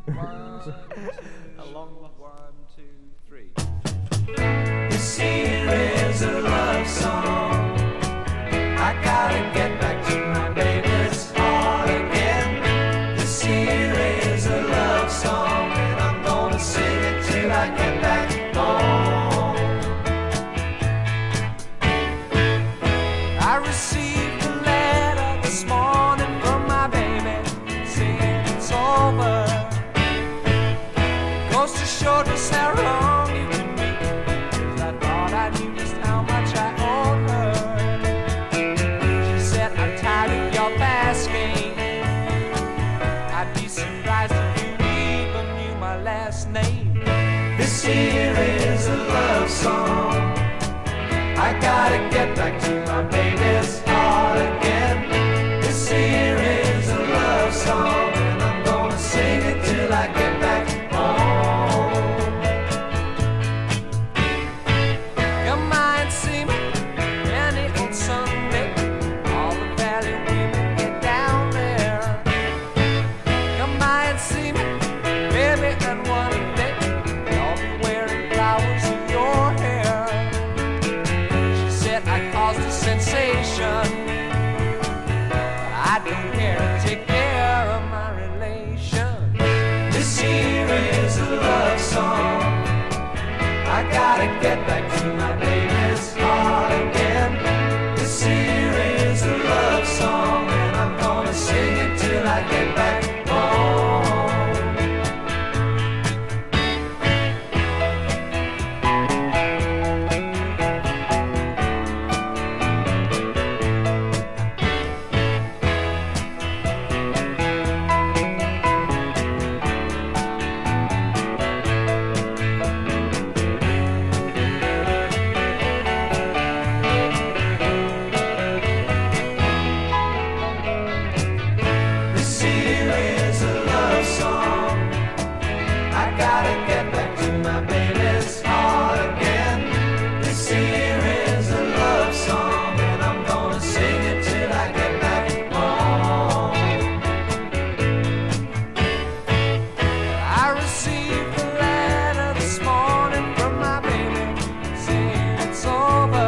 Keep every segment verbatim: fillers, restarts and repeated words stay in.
One, two, a long one, two, three. This here is a love song. I gotta get back to my baby's heart again. This here is a love song, and I'm gonna sing it till I get back home. I received a letter this morning from my baby saying it's over. Goes to show just how wrong you can be, 'cause I thought I knew just how much I owed her. She said, I'm tired of your fast game. I'd be surprised if you even knew my last name. This here is a love song. I gotta get back to my baby's heart again. This here is a love song, and I'm gonna sing it till I get back home. Come by and see me any old Sunday. All the valley women get down there. Come by and see me, baby, and one day I'll be wearing flowers in your hair. She said I caused a sensation. I don't care to take care of my relation. This here is a love song. I gotta get back to my baby's heart again. This here is a love song, and I'm gonna sing it till I get back home. This here is a love song. I gotta get back to my baby's heart again. This here is a love song, and I'm gonna sing it till I get back home. I received a letter this morning from my baby saying it's over.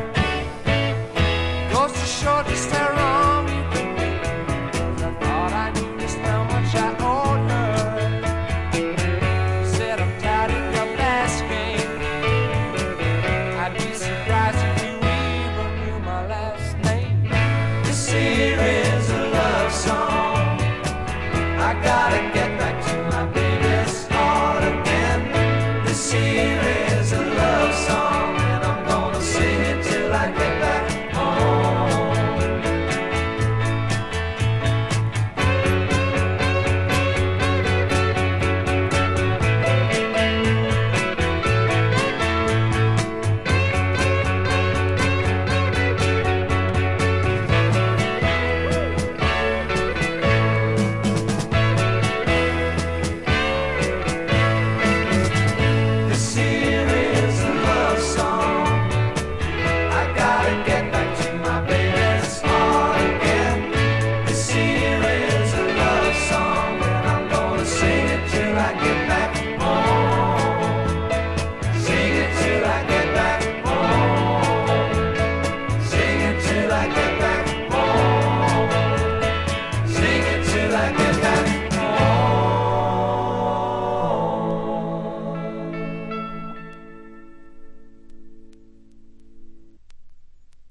Goes to show just how wrong you can be, 'cause I thought I knew just how much I owed her. She said I'm tired of your fast game. I'd be surprised if you even knew my last name. This here is a love song. I gotta